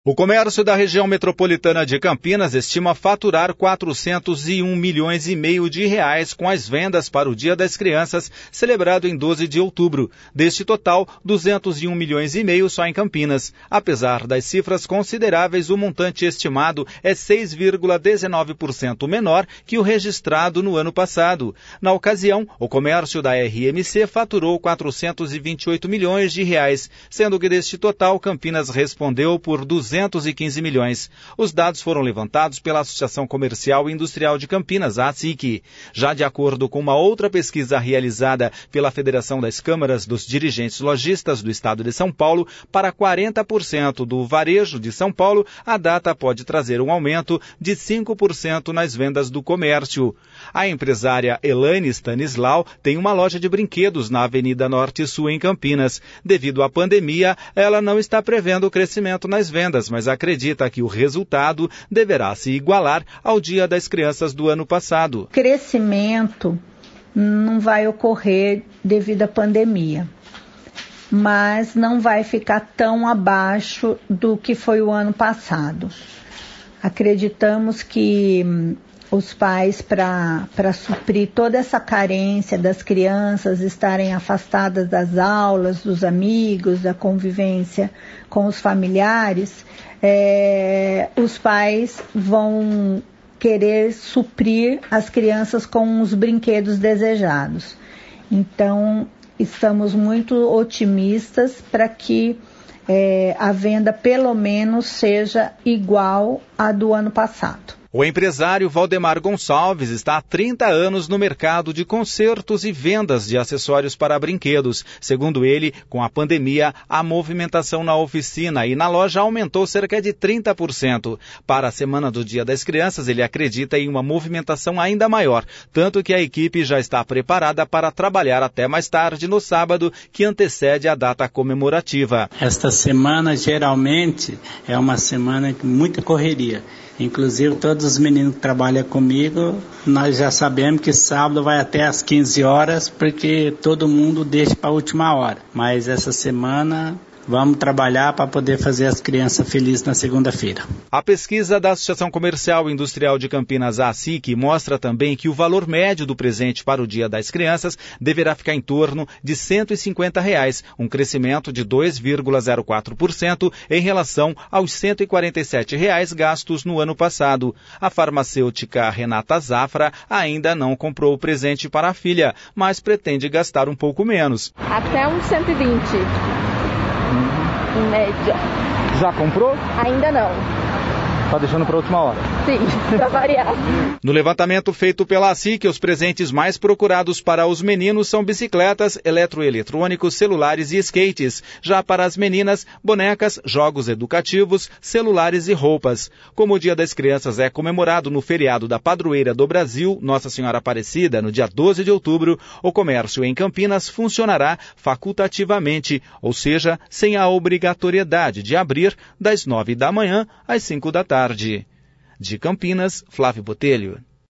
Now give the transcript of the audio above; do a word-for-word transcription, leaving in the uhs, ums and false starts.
O comércio da região metropolitana de Campinas estima faturar quatrocentos e um milhões e meio de reais com as vendas para o Dia das Crianças, celebrado em doze de outubro. Deste total, duzentos e um milhões e meio só em Campinas. Apesar das cifras consideráveis, o montante estimado é seis vírgula dezenove por cento menor que o registrado no ano passado. Na ocasião, o comércio da R M C faturou quatrocentos e vinte e oito milhões de reais, sendo que deste total, Campinas respondeu por duzentos e quinze milhões. Os dados foram levantados pela Associação Comercial e Industrial de Campinas, a ASIC. Já de acordo com uma outra pesquisa realizada pela Federação das Câmaras dos Dirigentes Lojistas do Estado de São Paulo, para quarenta por cento do varejo de São Paulo, a data pode trazer um aumento de cinco por cento nas vendas do comércio. A empresária Elaine Stanislau tem uma loja de brinquedos na Avenida Norte Sul, em Campinas. Devido à pandemia, ela não está prevendo crescimento nas vendas, mas acredita que o resultado deverá se igualar ao Dia das Crianças do ano passado. Crescimento não vai ocorrer devido à pandemia, mas não vai ficar tão abaixo do que foi o ano passado. Acreditamos que os pais, para para suprir toda essa carência das crianças estarem afastadas das aulas, dos amigos, da convivência com os familiares, é, os pais vão querer suprir as crianças com os brinquedos desejados. Então, estamos muito otimistas para que é, a venda pelo menos seja igual à do ano passado. O empresário Valdemar Gonçalves está há trinta anos no mercado de consertos e vendas de acessórios para brinquedos. Segundo ele, com a pandemia, a movimentação na oficina e na loja aumentou cerca de trinta por cento. Para a semana do Dia das Crianças, ele acredita em uma movimentação ainda maior, tanto que a equipe já está preparada para trabalhar até mais tarde no sábado, que antecede a data comemorativa. Esta semana, geralmente, é uma semana de muita correria. Inclusive, todos os meninos que trabalham comigo, nós já sabemos que sábado vai até às quinze horas, porque todo mundo deixa para a última hora. Mas essa semana vamos trabalhar para poder fazer as crianças felizes na segunda-feira. A pesquisa da Associação Comercial e Industrial de Campinas, a ASIC, mostra também que o valor médio do presente para o Dia das Crianças deverá ficar em torno de cento e cinquenta reais, um crescimento de dois vírgula zero quatro por cento em relação aos cento e quarenta e sete reais gastos no ano passado. A farmacêutica Renata Zafra ainda não comprou o presente para a filha, mas pretende gastar um pouco menos. Até uns cento e vinte. Em média. Já comprou? Ainda não. Está deixando para a última hora? Sim, para variar. No levantamento feito pela ASIC, os presentes mais procurados para os meninos são bicicletas, eletroeletrônicos, celulares e skates. Já para as meninas, bonecas, jogos educativos, celulares e roupas. Como o Dia das Crianças é comemorado no feriado da Padroeira do Brasil, Nossa Senhora Aparecida, no dia doze de outubro, o comércio em Campinas funcionará facultativamente, ou seja, sem a obrigatoriedade de abrir das nove da manhã às cinco da tarde. De Campinas, Flávio Botelho.